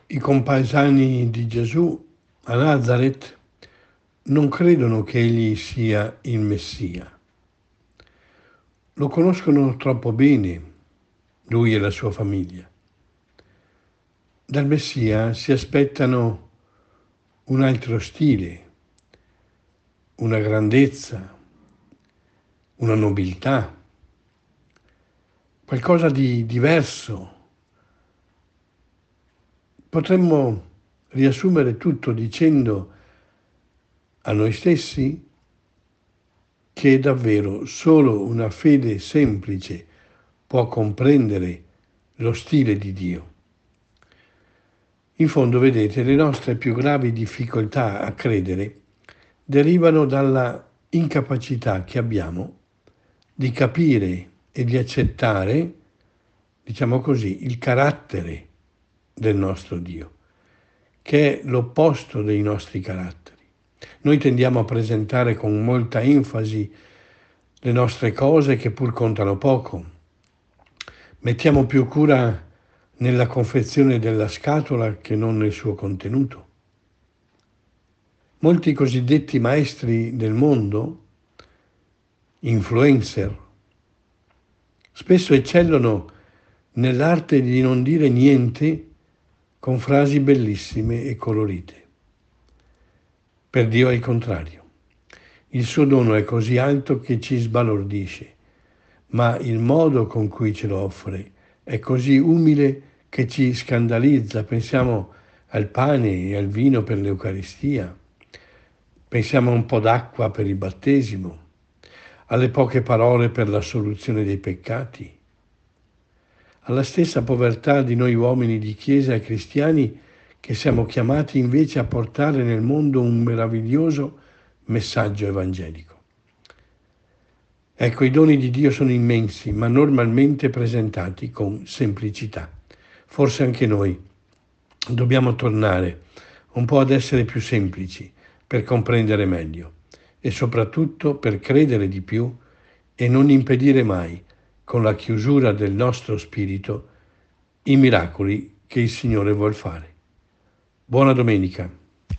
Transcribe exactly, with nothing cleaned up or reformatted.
I compaesani di Gesù a Nazareth non credono che egli sia il Messia. Lo conoscono troppo bene, lui e la sua famiglia. Dal Messia si aspettano un altro stile, una grandezza, una nobiltà, qualcosa di diverso. Potremmo riassumere tutto dicendo a noi stessi che davvero solo una fede semplice può comprendere lo stile di Dio. In fondo, vedete, le nostre più gravi difficoltà a credere derivano dalla incapacità che abbiamo di capire e di accettare, diciamo così, il carattere del nostro Dio, che è l'opposto dei nostri caratteri. Noi tendiamo a presentare con molta enfasi le nostre cose che pur contano poco. Mettiamo più cura nella confezione della scatola che non nel suo contenuto. Molti cosiddetti maestri del mondo, influencer, spesso eccellono nell'arte di non dire niente con frasi bellissime e colorite. Per Dio è il contrario. Il suo dono è così alto che ci sbalordisce, ma il modo con cui ce lo offre è così umile che ci scandalizza. Pensiamo al pane e al vino per l'Eucaristia, pensiamo a un po' d'acqua per il battesimo, alle poche parole per la soluzione dei peccati, alla stessa povertà di noi uomini di Chiesa e cristiani che siamo chiamati invece a portare nel mondo un meraviglioso messaggio evangelico. Ecco, i doni di Dio sono immensi, ma normalmente presentati con semplicità. Forse anche noi dobbiamo tornare un po' ad essere più semplici per comprendere meglio e soprattutto per credere di più e non impedire mai, con la chiusura del nostro spirito, i miracoli che il Signore vuol fare. Buona domenica.